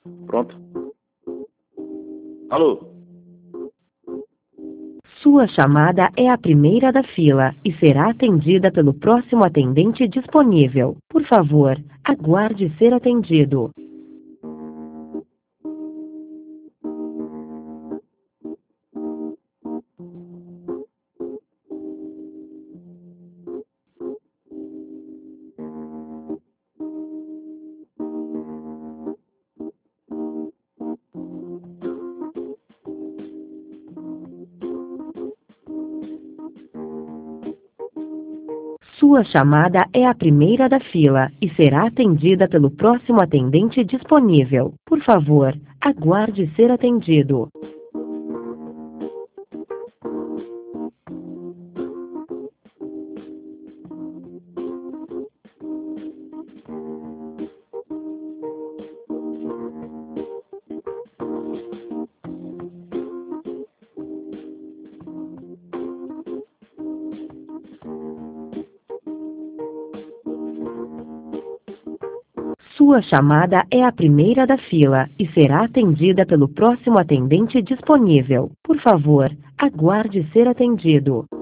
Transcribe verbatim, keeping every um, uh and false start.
Pronto. Alô? Sua chamada é a primeira da fila e será atendida pelo próximo atendente disponível. Por favor, aguarde ser atendido. Sua chamada é a primeira da fila e será atendida pelo próximo atendente disponível. Por favor, aguarde ser atendido. Sua chamada é a primeira da fila e será atendida pelo próximo atendente disponível. Por favor, aguarde ser atendido.